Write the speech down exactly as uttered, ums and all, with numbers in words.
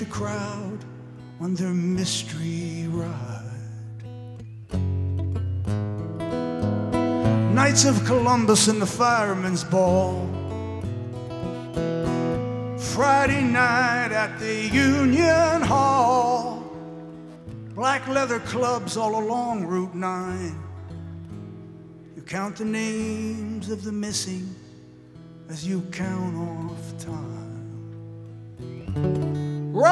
the crowd on their mystery ride. Knights of Columbus and the Firemen's Ball. Friday night at the Union Hall. Black leather clubs all along Route nine. You count the names of the missing as you count off time.